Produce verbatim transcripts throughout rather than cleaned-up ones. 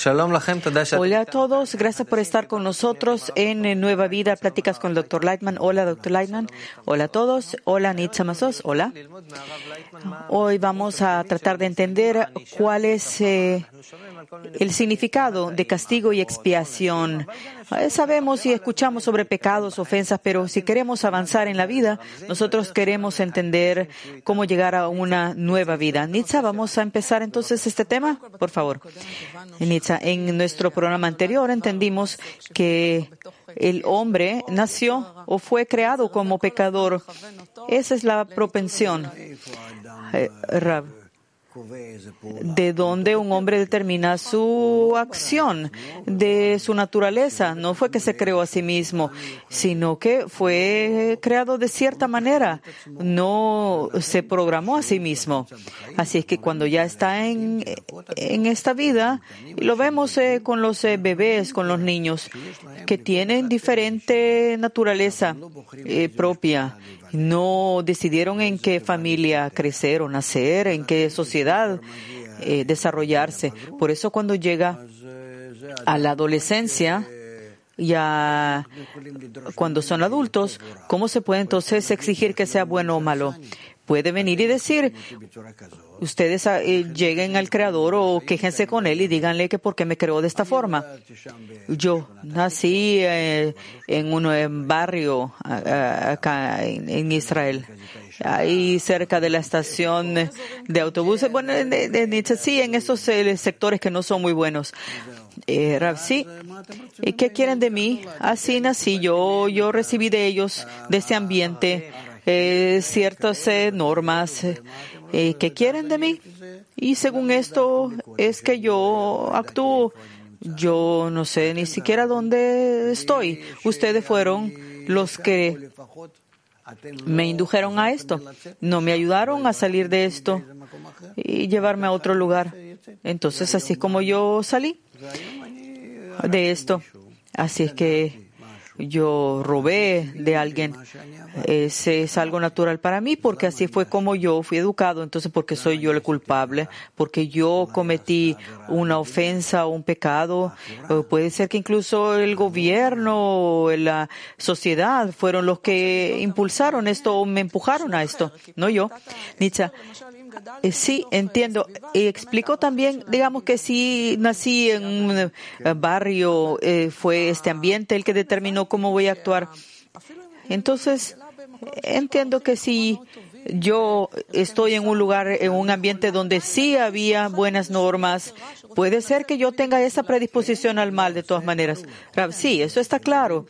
Hola a todos, gracias por estar con nosotros en Nueva Vida, Pláticas con el doctor Lightman. Hola, doctor Lightman. Hola a todos. Hola, Nitza Masos. Hola. Hoy vamos a tratar de entender cuál es eh, el significado de castigo y expiación. Eh, sabemos y escuchamos sobre pecados, ofensas, pero si queremos avanzar en la vida, nosotros queremos entender cómo llegar a una nueva vida. Nitza, vamos a empezar entonces este tema, por favor. Nitza, en nuestro programa anterior entendimos que el hombre nació o fue creado como pecador. Esa es la propensión, eh, Rab, de donde un hombre determina su acción, de su naturaleza. No fue que se creó a sí mismo, sino que fue creado de cierta manera. No se programó a sí mismo. Así es que cuando ya está en, en esta vida, y lo vemos eh, con los eh, bebés, con los niños, que tienen diferente naturaleza eh, propia. No decidieron en qué familia crecer o nacer, en qué sociedad eh, desarrollarse. Por eso cuando llega a la adolescencia, ya cuando son adultos, ¿cómo se puede entonces exigir que sea bueno o malo? Puede venir y decir, ustedes eh, lleguen al Creador o quéjense con Él y díganle que por qué me creó de esta forma. Yo nací eh, en un eh, barrio a, acá en, en Israel, ahí cerca de la estación de autobuses. Bueno, de, de, de, sí, en estos eh, sectores que no son muy buenos. Eh, Rav, sí. ¿Y qué quieren de mí? Así nací yo, yo recibí de ellos, de ese ambiente, eh, ciertas eh, normas eh, que quieren de mí. Y según esto es que yo actúo. Yo no sé ni siquiera dónde estoy. Ustedes fueron los que me indujeron a esto. No me ayudaron a salir de esto y llevarme a otro lugar. Entonces, así es como yo salí de esto. Así es que yo robé de alguien. Ese es algo natural para mí, porque así fue como yo fui educado. Entonces, porque soy yo el culpable, porque yo cometí una ofensa o un pecado. O puede ser que incluso el gobierno o la sociedad fueron los que impulsaron esto o me empujaron a esto, no yo. Nitza, Eh, sí, entiendo. Y explico también, digamos que si nací en un barrio, eh, fue este ambiente el que determinó cómo voy a actuar. Entonces, entiendo que si yo estoy en un lugar, en un ambiente donde sí había buenas normas, puede ser que yo tenga esa predisposición al mal de todas maneras. Sí, eso está claro.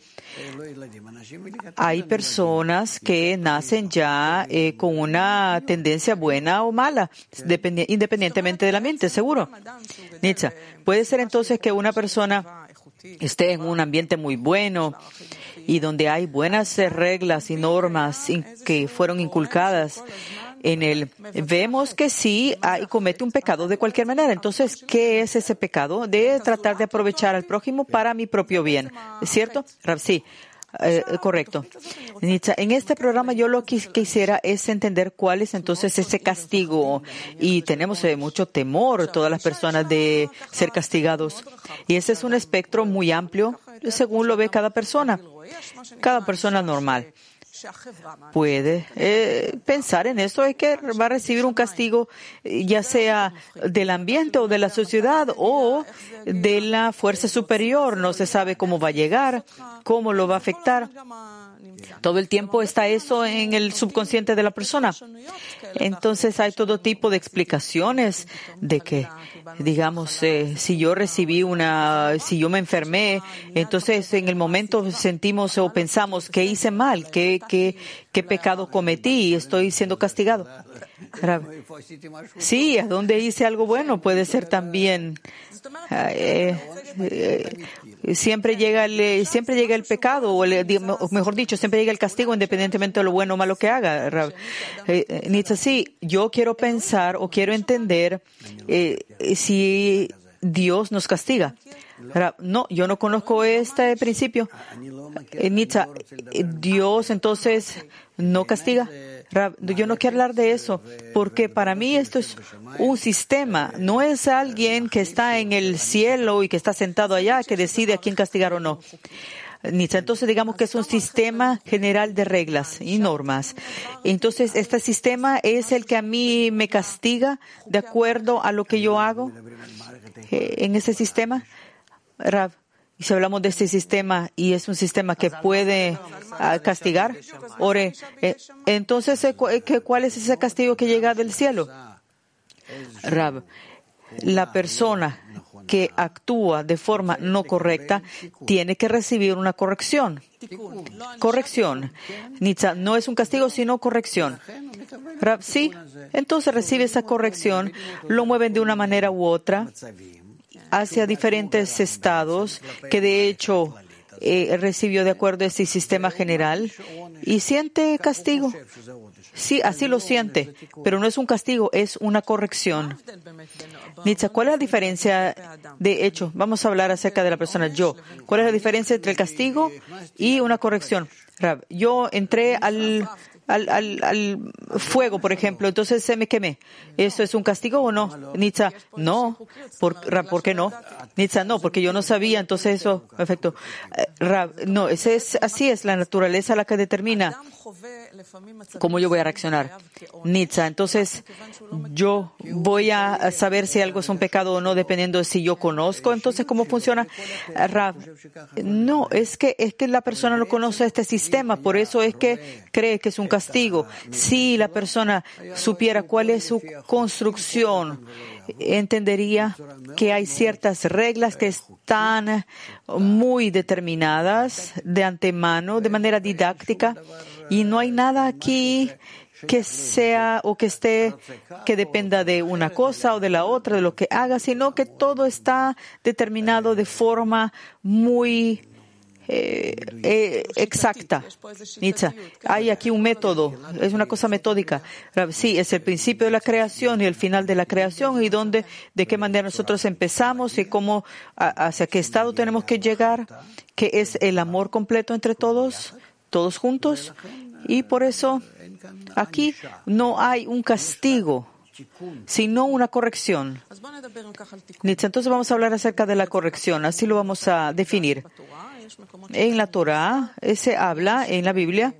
Hay personas que nacen ya eh, con una tendencia buena o mala, independientemente del ambiente, seguro. Nitza, puede ser entonces que una persona esté en un ambiente muy bueno y donde hay buenas reglas y normas que fueron inculcadas en él, vemos que sí hay, comete un pecado de cualquier manera. Entonces, ¿qué es ese pecado? De tratar de aprovechar al prójimo para mi propio bien. ¿Es cierto? Sí. Eh, correcto. En este programa yo lo que quisiera es entender cuál es entonces ese castigo. Y tenemos eh, mucho temor, todas las personas, de ser castigados. Y ese es un espectro muy amplio, según lo ve cada persona. Cada persona normal puede eh, pensar en eso, es que va a recibir un castigo, ya sea del ambiente o de la sociedad o de la fuerza superior. No se sabe cómo va a llegar, cómo lo va a afectar. Todo el tiempo está eso en el subconsciente de la persona. Entonces hay todo tipo de explicaciones de que, digamos, eh, si yo recibí una, si yo me enfermé, entonces en el momento sentimos o pensamos que hice mal, que, que, qué pecado cometí y estoy siendo castigado. Sí, ¿a dónde hice algo bueno? Puede ser también. Eh, eh, siempre llega el, siempre llega el pecado, o, el, o mejor dicho, siempre llega el castigo, independientemente de lo bueno o malo que haga. Eh, Nitza, sí, yo quiero pensar o quiero entender eh, si Dios nos castiga. No, yo no conozco este principio. Eh, Nitza, Dios entonces no castiga. Rab, yo no quiero hablar de eso, porque para mí esto es un sistema. No es alguien que está en el cielo y que está sentado allá que decide a quién castigar o no. Entonces digamos que es un sistema general de reglas y normas. Entonces este sistema es el que a mí me castiga de acuerdo a lo que yo hago eh, en ese sistema. Rab, y si hablamos de este sistema y es un sistema que puede uh, castigar, ore, eh, entonces, eh, ¿cuál es ese castigo que llega del cielo? Rab, la persona que actúa de forma no correcta tiene que recibir una corrección. Corrección. Nitza, no es un castigo, sino corrección. Rab, sí, entonces recibe esa corrección, lo mueven de una manera u otra hacia diferentes estados que de hecho eh, recibió de acuerdo a este sistema general y siente castigo. Sí, así lo siente, pero no es un castigo, es una corrección. Nitza, ¿cuál es la diferencia de hecho? Vamos a hablar acerca de la persona yo. ¿Cuál es la diferencia entre el castigo y una corrección? Rab, yo entré al Al, al, al fuego, por ejemplo, entonces se me quemé. ¿Eso es un castigo o no? Nitza, no. ¿Por, Rab, ¿por qué no? Nitza, no, porque yo no sabía, entonces eso me afectó. Rab, no, ese es, así es la naturaleza la que determina cómo yo voy a reaccionar. Nitza, entonces yo voy a saber si algo es un pecado o no dependiendo de si yo conozco, entonces cómo funciona. Rab, no, es que, es que la persona no conoce este sistema, por eso es que cree que es un castigo. Castigo. Si la persona supiera cuál es su construcción, entendería que hay ciertas reglas que están muy determinadas de antemano, de manera didáctica, y no hay nada aquí que sea o que esté, que dependa de una cosa o de la otra, de lo que haga, sino que todo está determinado de forma muy Eh, eh, exacta. Nitza, hay aquí un método, es una cosa metódica. Sí, es el principio de la creación y el final de la creación y dónde, de qué manera nosotros empezamos y cómo, a, hacia qué estado tenemos que llegar, que es el amor completo entre todos, todos juntos. Y por eso aquí no hay un castigo, sino una corrección. Nitza, entonces vamos a hablar acerca de la corrección, así lo vamos a definir. En la Torá se habla, en la Biblia,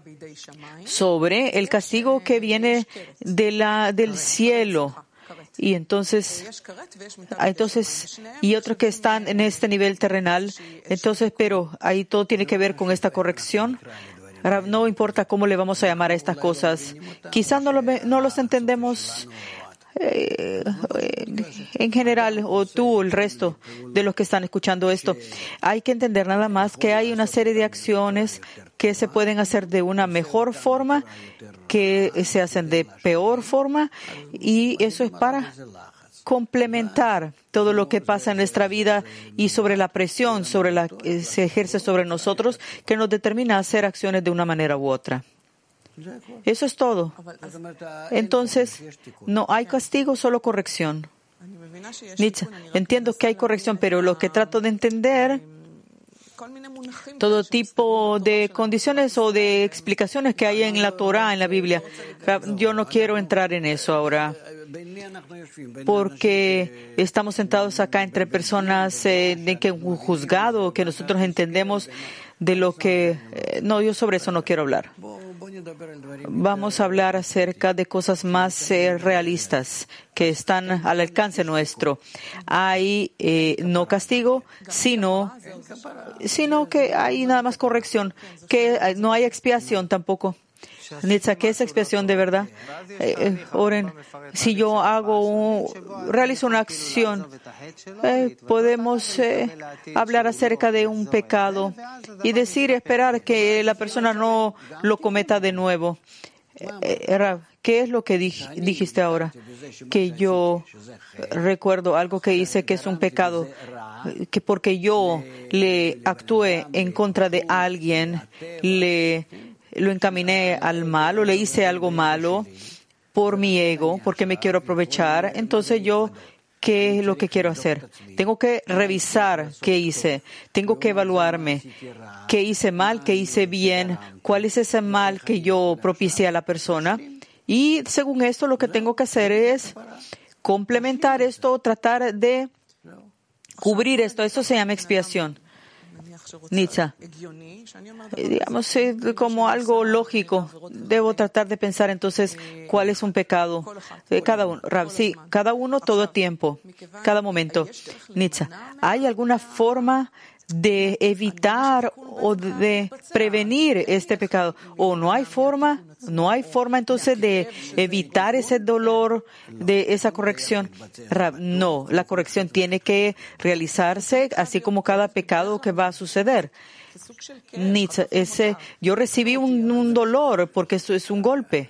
sobre el castigo que viene de la, del cielo. Y entonces, entonces, y otros que están en este nivel terrenal. Entonces, pero ahí todo tiene que ver con esta corrección. No importa cómo le vamos a llamar a estas cosas. Quizás no, lo, no los entendemos Eh, en general, o tú o el resto de los que están escuchando esto. Hay que entender nada más que hay una serie de acciones que se pueden hacer de una mejor forma, que se hacen de peor forma, y eso es para complementar todo lo que pasa en nuestra vida y sobre la presión sobre la que se ejerce sobre nosotros, que nos determina a hacer acciones de una manera u otra. Eso es todo. Entonces, no hay castigo, solo corrección. Nitza, entiendo que hay corrección, pero lo que trato de entender, todo tipo de condiciones o de explicaciones que hay en la Torá, en la Biblia. Yo no quiero entrar en eso ahora, porque estamos sentados acá entre personas eh, de que un juzgado, que nosotros entendemos de lo que... Eh, no, yo sobre eso no quiero hablar. Vamos a hablar acerca de cosas más eh, realistas que están al alcance nuestro. Hay eh, no castigo, sino, sino que hay nada más corrección, que eh, no hay expiación tampoco. Nitza, ¿qué es expiación de verdad? Eh, eh, oren, si yo hago, un, realizo una acción, eh, podemos eh, hablar acerca de un pecado y decir, esperar que la persona no lo cometa de nuevo. Eh, Rab, ¿qué es lo que dij, dijiste ahora? Que yo recuerdo algo que hice que es un pecado, que porque yo le actué en contra de alguien, le lo encaminé al mal o le hice algo malo por mi ego, porque me quiero aprovechar. Entonces yo qué es lo que quiero hacer. Tengo que revisar qué hice. Tengo que evaluarme. ¿Qué hice mal? ¿Qué hice bien? ¿Cuál es ese mal que yo propicié a la persona? Y según esto, lo que tengo que hacer es complementar esto, tratar de cubrir esto. Esto se llama expiación. Nitza, digamos, como algo lógico, debo tratar de pensar entonces cuál es un pecado. Cada uno, Rab, sí, cada uno todo el tiempo, cada momento. Nitza, ¿hay alguna forma de evitar o de prevenir este pecado? ¿O no hay forma? ¿No hay forma entonces de evitar ese dolor, de esa corrección? Rab, no, la corrección tiene que realizarse así como cada pecado que va a suceder. Nitza, ese, yo recibí un, un dolor porque eso es un golpe.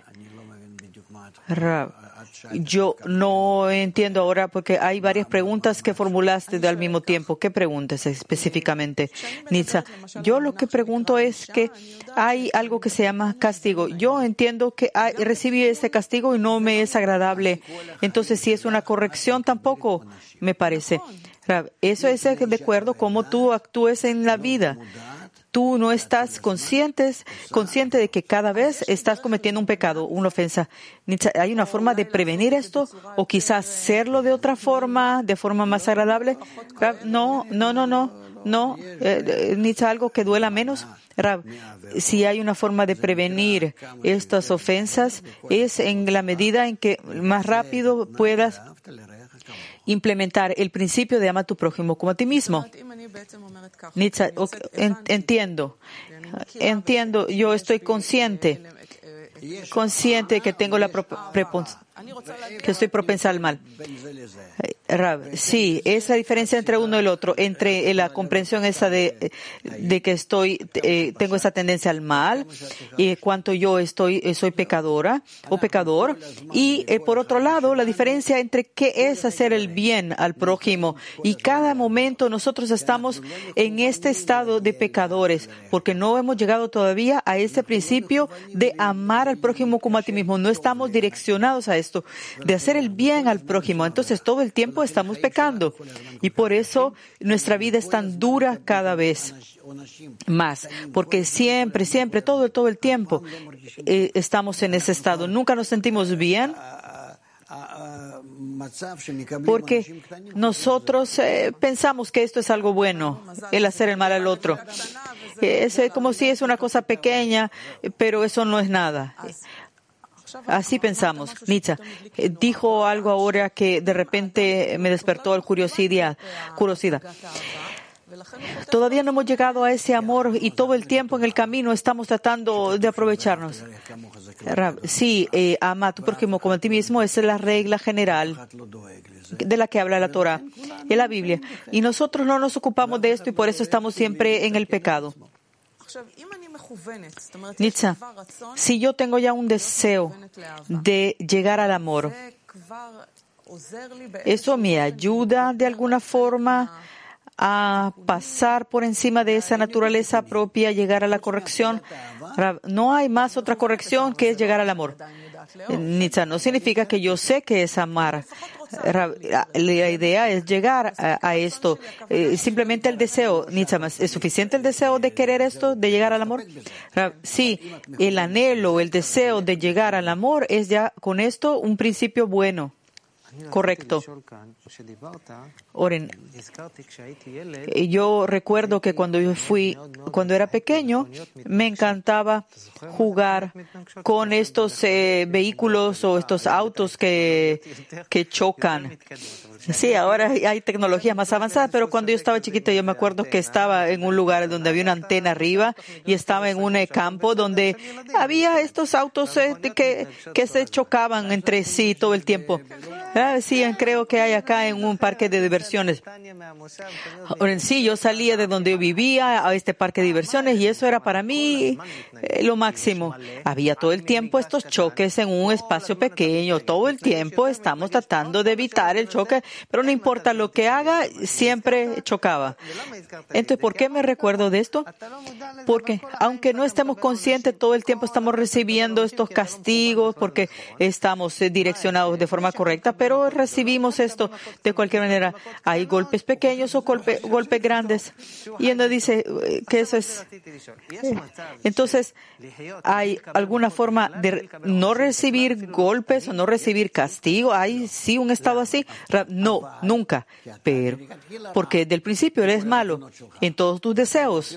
Rab, yo no entiendo ahora porque hay varias preguntas que formulaste al mismo tiempo. ¿Qué preguntas específicamente, Nitza? Yo lo que pregunto es que hay algo que se llama castigo. Yo entiendo que hay, recibí ese castigo y no me es agradable. Entonces, si es una corrección, tampoco me parece. Eso es de acuerdo a cómo tú actúes en la vida. Tú no estás conscientes, consciente de que cada vez estás cometiendo un pecado, una ofensa. ¿Hay una forma de prevenir esto? ¿O quizás hacerlo de otra forma, de forma más agradable? No, no, no, no, no. Eh, ni algo que duela menos. Rab, si hay una forma de prevenir estas ofensas, es en la medida en que más rápido puedas implementar el principio de ama a tu prójimo como a ti mismo. Nitza, entiendo, entiendo, yo estoy consciente, consciente que tengo la prepons- que estoy propensa al mal. Rab, sí, es la diferencia entre uno y el otro, entre la comprensión esa de, de que estoy, eh, tengo esa tendencia al mal, y cuanto yo estoy, soy pecadora o pecador, y eh, por otro lado, la diferencia entre qué es hacer el bien al prójimo. Y cada momento nosotros estamos en este estado de pecadores, porque no hemos llegado todavía a este principio de amar al prójimo como a ti mismo. No estamos direccionados a esto, de hacer el bien al prójimo. Entonces todo el tiempo estamos pecando. Y por eso nuestra vida es tan dura cada vez más. Porque siempre, siempre, todo, todo el tiempo eh, estamos en ese estado. Nunca nos sentimos bien. Porque nosotros eh, pensamos que esto es algo bueno, el hacer el mal al otro. Es como si es una cosa pequeña, pero eso no es nada. Así pensamos. Nitza dijo algo ahora que de repente me despertó curiosidad. curiosidad. Todavía no hemos llegado a ese amor y todo el tiempo en el camino estamos tratando de aprovecharnos. Sí, eh, ama a tu prójimo como a ti mismo, esa es la regla general de la que habla la Torah y la Biblia. Y nosotros no nos ocupamos de esto y por eso estamos siempre en el pecado. Nitza, si yo tengo ya un deseo de llegar al amor, ¿eso me ayuda de alguna forma a pasar por encima de esa naturaleza propia, llegar a la corrección? No hay más otra corrección que es llegar al amor. Nitza, no significa que yo sé que es amar. La idea es llegar a, a esto. Eh, simplemente el deseo. Nitza, ¿es suficiente el deseo de querer esto, de llegar al amor? Sí, el anhelo, el deseo de llegar al amor es ya con esto un principio bueno. Correcto. Oren, yo recuerdo que cuando yo fui, cuando era pequeño, me encantaba jugar con estos eh, vehículos o estos autos que, que chocan. Sí, ahora hay tecnología más avanzada, pero cuando yo estaba chiquito yo me acuerdo que estaba en un lugar donde había una antena arriba y estaba en un campo donde había estos autos eh, que, que se chocaban entre sí todo el tiempo. Ah, sí, creo que hay acá en un parque de diversiones. Ahora en sí, yo salía de donde yo vivía a este parque de diversiones y eso era para mí eh, lo máximo. Había todo el tiempo estos choques en un espacio pequeño. Todo el tiempo estamos tratando de evitar el choque pero no importa lo que haga, siempre chocaba. Entonces, ¿por qué me recuerdo de esto? Porque aunque no estemos conscientes, todo el tiempo estamos recibiendo estos castigos porque estamos direccionados de forma correcta, pero recibimos esto de cualquier manera. Hay golpes pequeños o golpe, golpes grandes. Y él nos dice que eso es... Entonces, ¿hay alguna forma de no recibir golpes o no recibir castigo? ¿Hay sí un estado así? No, nunca. Pero, porque del principio eres malo en todos tus deseos.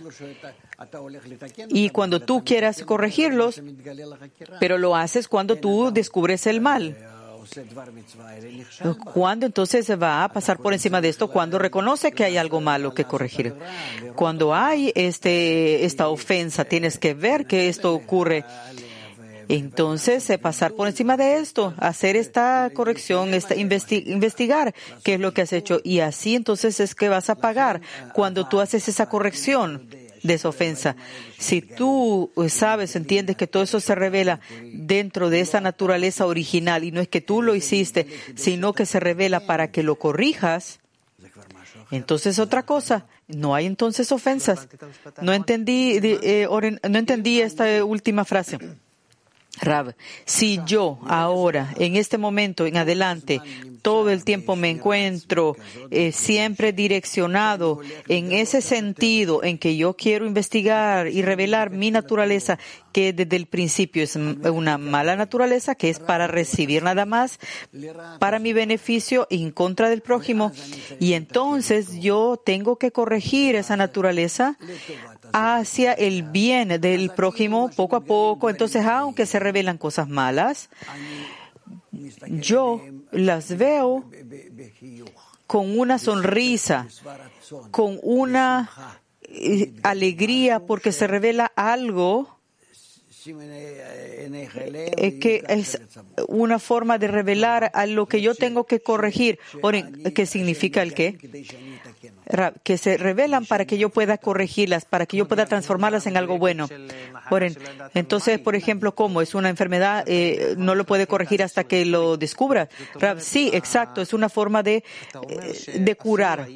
Y cuando tú quieras corregirlos, pero lo haces cuando tú descubres el mal. ¿Cuándo entonces se va a pasar por encima de esto? Cuando reconoce que hay algo malo que corregir. Cuando hay este, esta ofensa, tienes que ver que esto ocurre. Entonces, pasar por encima de esto, hacer esta corrección, esta investi- investigar qué es lo que has hecho. Y así entonces es que vas a pagar cuando tú haces esa corrección de esa ofensa. Si tú sabes, entiendes que todo eso se revela dentro de esa naturaleza original y no es que tú lo hiciste, sino que se revela para que lo corrijas, entonces otra cosa. No hay entonces ofensas. No entendí, eh, Oren, no entendí esta última frase. Rab, si yo ahora, en este momento, en adelante, todo el tiempo me encuentro eh, siempre direccionado en ese sentido en que yo quiero investigar y revelar mi naturaleza, que desde el principio es una mala naturaleza, que es para recibir nada más, para mi beneficio en contra del prójimo, y entonces yo tengo que corregir esa naturaleza hacia el bien del prójimo poco a poco. Entonces, aunque se revelan cosas malas, yo las veo con una sonrisa, con una eh, alegría, porque se revela algo eh, que es una forma de revelar a lo que yo tengo que corregir. ¿Qué significa el qué? Que se revelan para que yo pueda corregirlas, para que yo pueda transformarlas en algo bueno. Entonces, por ejemplo, ¿cómo? Es una enfermedad, eh, no lo puede corregir hasta que lo descubra. Sí, exacto, es una forma de, eh, de curar.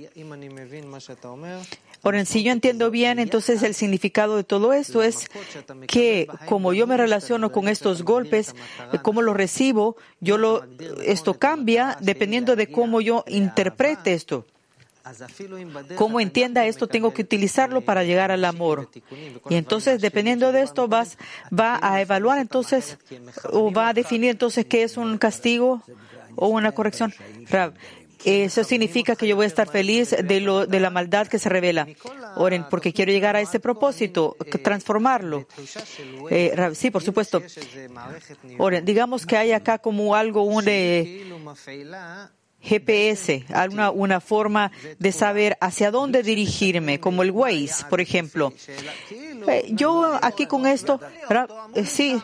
Ahora, si yo entiendo bien, entonces el significado de todo esto es que como yo me relaciono con estos golpes, cómo los recibo, yo lo, esto cambia dependiendo de cómo yo interprete esto. Cómo entienda esto, tengo que utilizarlo para llegar al amor. Y entonces, dependiendo de esto, vas, va a evaluar entonces, o va a definir entonces qué es un castigo o una corrección. Eso significa que yo voy a estar feliz de lo, de la maldad que se revela. Oren, porque quiero llegar a ese propósito, transformarlo. Eh, sí, por supuesto. Oren, digamos que hay acá como algo, un eh, G P S, una, una forma de saber hacia dónde dirigirme, como el Waze, por ejemplo. Eh, yo aquí con esto, eh, sí,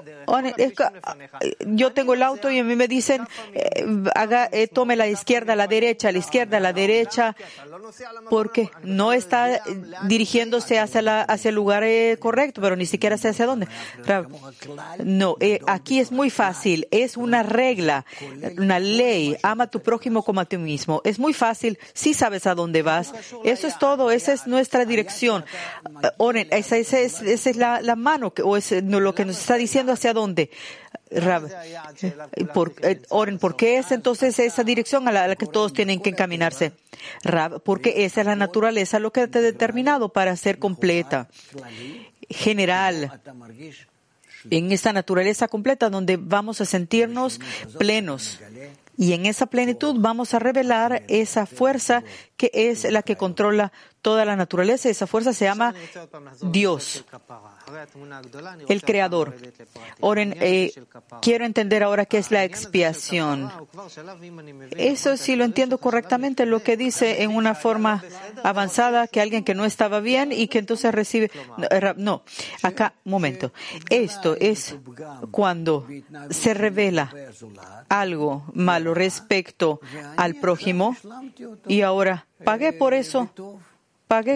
yo tengo el auto y a mí me dicen, eh, haga, eh, tome la izquierda, la derecha, la izquierda, la derecha, porque no está dirigiéndose hacia, la, hacia el lugar eh, correcto, pero ni siquiera sé hacia dónde. No, eh, aquí es muy fácil, es una regla, una ley, ama a tu prójimo como a ti mismo. Es muy fácil, sí sabes a dónde vas. Eso es todo, esa es nuestra dirección. Oren, esa, esa es, esa es la, la mano, que, o es no, lo que nos está diciendo hacia dónde. Rab, por, eh, oren, ¿por qué es entonces esa dirección a la, a la que todos tienen que encaminarse? Rab, porque esa es la naturaleza, lo que te ha determinado para ser completa, general, en esa naturaleza completa donde vamos a sentirnos plenos. Y en esa plenitud vamos a revelar esa fuerza que es la que controla toda la naturaleza. Esa fuerza se llama Dios, el Creador. Oren, eh, quiero entender ahora qué es la expiación. Eso sí lo entiendo correctamente, lo que dice en una forma avanzada, que alguien que no estaba bien y que entonces recibe... No, acá, un momento. Esto es cuando se revela algo malo respecto al prójimo y ahora pagué por eso, pagué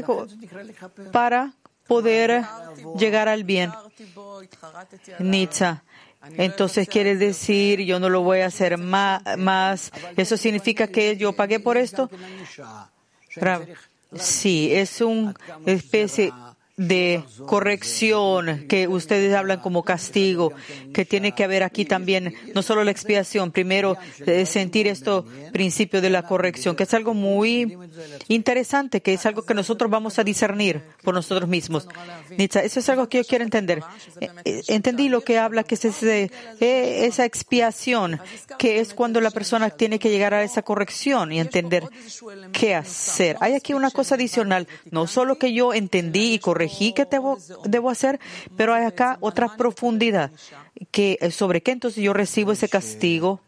para poder llegar al bien. Nitza, Entonces quiere decir, yo no lo voy a hacer ma- más. ¿Eso significa que yo pagué por esto? Rav, sí, es una especie de corrección que ustedes hablan como castigo, que tiene que haber aquí también, no solo la expiación, primero eh, sentir esto principio de la corrección, que es algo muy interesante, que es algo que nosotros vamos a discernir por nosotros mismos. Nitza, eso es algo que yo quiero entender. Eh, entendí lo que habla, que es ese, eh, esa expiación, que es cuando la persona tiene que llegar a esa corrección y entender qué hacer. Hay aquí una cosa adicional, no solo que yo entendí y corregí que debo, debo hacer, pero hay acá otra profundidad, que sobre qué entonces yo recibo ese castigo.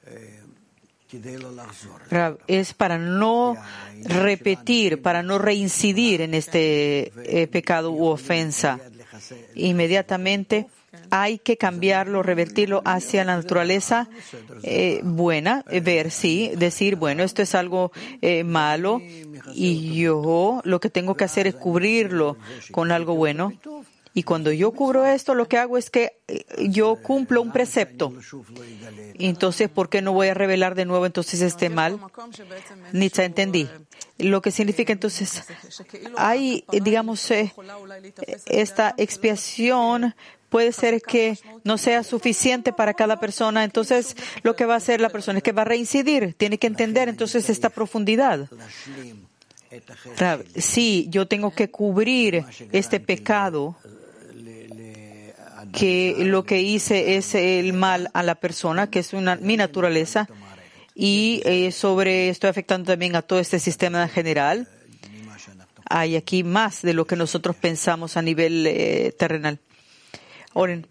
Es para no repetir, para no reincidir en este eh, pecado u ofensa. Inmediatamente hay que cambiarlo, revertirlo hacia la naturaleza eh, buena, ver, sí, decir, bueno, esto es algo eh, malo y yo lo que tengo que hacer es cubrirlo con algo bueno. Y cuando yo cubro esto, lo que hago es que yo cumplo un precepto. Entonces, ¿por qué no voy a revelar de nuevo entonces este mal? Nitza, entendí. Lo que significa entonces, hay, digamos, eh, esta expiación puede ser que no sea suficiente para cada persona. Entonces, lo que va a hacer la persona es que va a reincidir. Tiene que entender entonces esta profundidad. Sí, yo tengo que cubrir este pecado, que lo que hice es el mal a la persona, que es una, mi naturaleza, y eh, sobre estoy afectando también a todo este sistema en general. Hay aquí más de lo que nosotros pensamos a nivel eh, terrenal. Oren,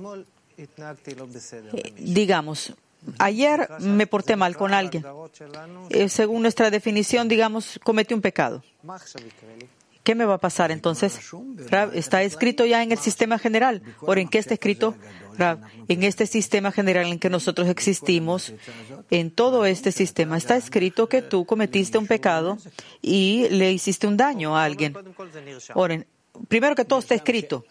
eh, digamos, ayer me porté mal con alguien. Eh, según nuestra definición, digamos, cometí un pecado. ¿Qué me va a pasar entonces? Rab, está escrito ya en el sistema general. Ahora, ¿en qué está escrito? Rab, en este sistema general en que nosotros existimos, en todo este sistema está escrito que tú cometiste un pecado y le hiciste un daño a alguien. Ahora, primero que todo está escrito.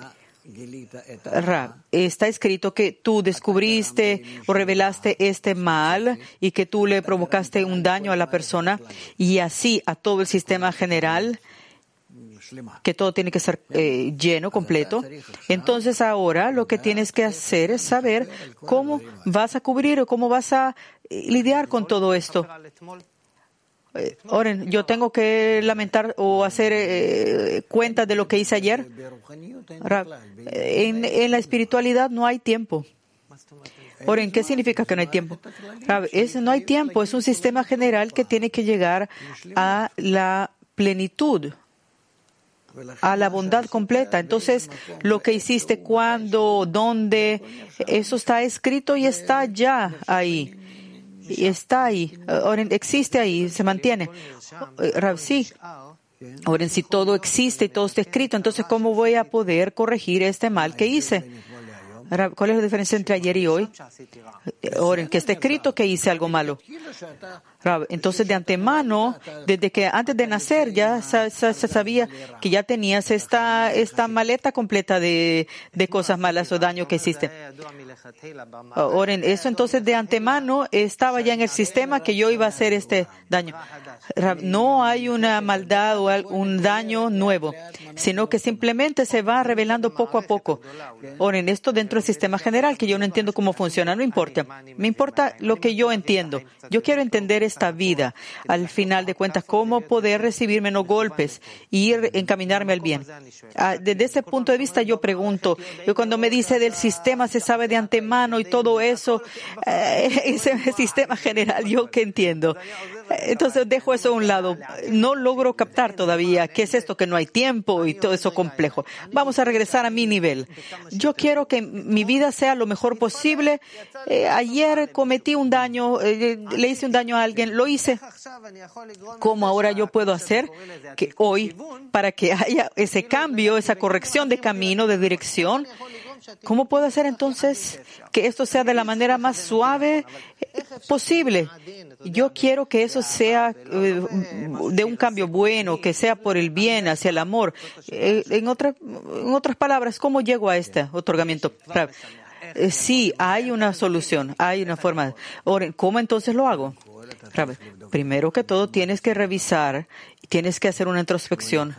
Rab, está escrito que tú descubriste o revelaste este mal y que tú le provocaste un daño a la persona y así a todo el sistema general, que todo tiene que ser eh, lleno, completo. Entonces ahora lo que tienes que hacer es saber cómo vas a cubrir o cómo vas a eh, lidiar con todo esto. Eh, Oren, yo tengo que lamentar o hacer eh, cuenta de lo que hice ayer. En, en la espiritualidad no hay tiempo. Oren, ¿qué significa que no hay tiempo? Es, no hay tiempo, es un sistema general que tiene que llegar a la plenitud, a la bondad completa. Entonces, lo que hiciste, cuándo, dónde, eso está escrito y está ya ahí. Y está ahí. Ahora, existe ahí, se mantiene. Sí. Ahora, si todo existe y todo está escrito, entonces, ¿cómo voy a poder corregir este mal que hice? ¿Cuál es la diferencia entre ayer y hoy? Ahora, que está escrito que hice algo malo. Entonces, de antemano, desde que antes de nacer, ya se, se, se sabía que ya tenías esta, esta maleta completa de, de cosas malas o daño que hiciste. Ahora, eso entonces de antemano estaba ya en el sistema que yo iba a hacer este daño. No hay una maldad o un daño nuevo, sino que simplemente se va revelando poco a poco. Ahora, en esto dentro del sistema general, que yo no entiendo cómo funciona, no importa. Me importa lo que yo entiendo. Yo quiero entender esta vida. Al final de cuentas, cómo poder recibir menos golpes y ir encaminarme al bien. Desde ese punto de vista, yo pregunto, yo cuando me dice del sistema se sabe de antemano y todo eso, eh, ese sistema general, ¿yo qué entiendo? Entonces dejo eso a un lado. No logro captar todavía qué es esto que no hay tiempo y todo eso complejo. Vamos a regresar a mi nivel. Yo quiero que mi vida sea lo mejor posible. Eh, ayer cometí un daño, eh, le hice un daño a alguien, lo hice. ¿Cómo ahora yo puedo hacer que hoy, para que haya ese cambio, esa corrección de camino, de dirección? ¿Cómo puedo hacer entonces que esto sea de la manera más suave posible? Yo quiero que eso sea eh, de un cambio bueno, que sea por el bien, hacia el amor. Eh, en, otra, en otras palabras, ¿cómo llego a este otorgamiento? eh, sí, hay una solución, hay una forma. Ahora, ¿cómo entonces lo hago? Primero que todo, tienes que revisar, tienes que hacer una introspección.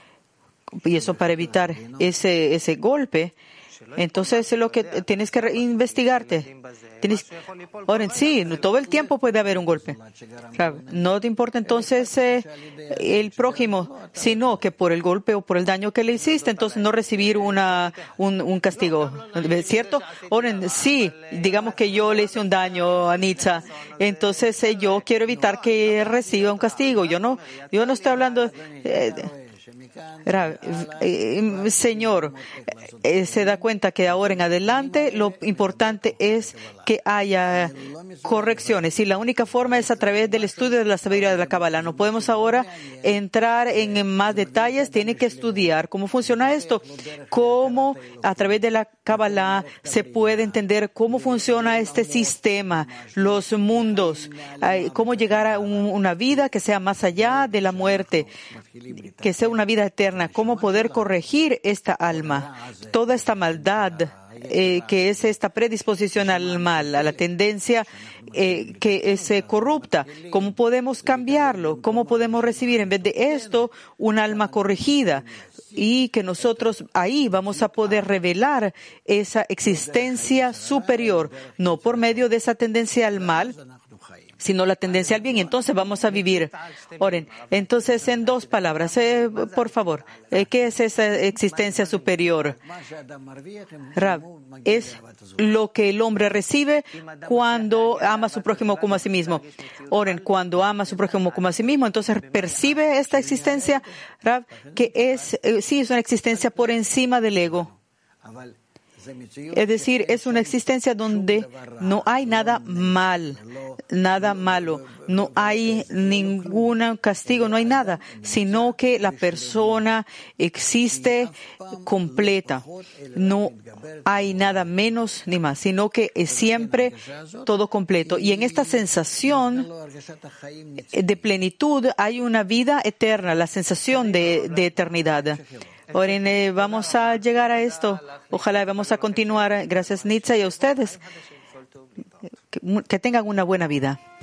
Y eso para evitar ese, ese golpe. Entonces, lo que tienes que re- investigarte. Tienes, ahora, sí, no, todo el tiempo puede haber un golpe. Claro, no te importa entonces eh, el prójimo, sino que por el golpe o por el daño que le hiciste, entonces no recibir una, un, un castigo. ¿Cierto? Ahora, sí, digamos que yo le hice un daño a Nitza, entonces eh, yo quiero evitar que reciba un castigo. Yo no, yo no estoy hablando... Eh, Ra- eh, Señor, eh, se da cuenta que ahora en adelante lo importante es que haya correcciones y la única forma es a través del estudio de la sabiduría de la Kabbalah. No podemos ahora entrar en más detalles, tiene que estudiar cómo funciona esto, cómo a través de la Kabbalah se puede entender cómo funciona este sistema, los mundos, eh, cómo llegar a un- una vida que sea más allá de la muerte, que sea una vida eterna, cómo poder corregir esta alma, toda esta maldad eh, que es esta predisposición al mal, a la tendencia eh, que es eh, corrupta, cómo podemos cambiarlo, cómo podemos recibir en vez de esto un alma corregida y que nosotros ahí vamos a poder revelar esa existencia superior, no por medio de esa tendencia al mal, sino la tendencia al bien, y entonces vamos a vivir. Oren, entonces en dos palabras, eh, por favor, eh, ¿qué es esa existencia superior? Rab, es lo que el hombre recibe cuando ama a su prójimo como a sí mismo. Oren, cuando ama a su prójimo como a sí mismo, entonces percibe esta existencia, Rab, que es, eh, sí, es una existencia por encima del ego. Es decir, es una existencia donde no hay nada mal, nada malo, no hay ningún castigo, no hay nada, sino que la persona existe completa. No hay nada menos ni más, sino que es siempre todo completo. Y en esta sensación de plenitud hay una vida eterna, la sensación de, de eternidad. Ahora eh, vamos a llegar a esto. Ojalá vamos a continuar. Gracias, Nitza, y a ustedes. Que, que tengan una buena vida.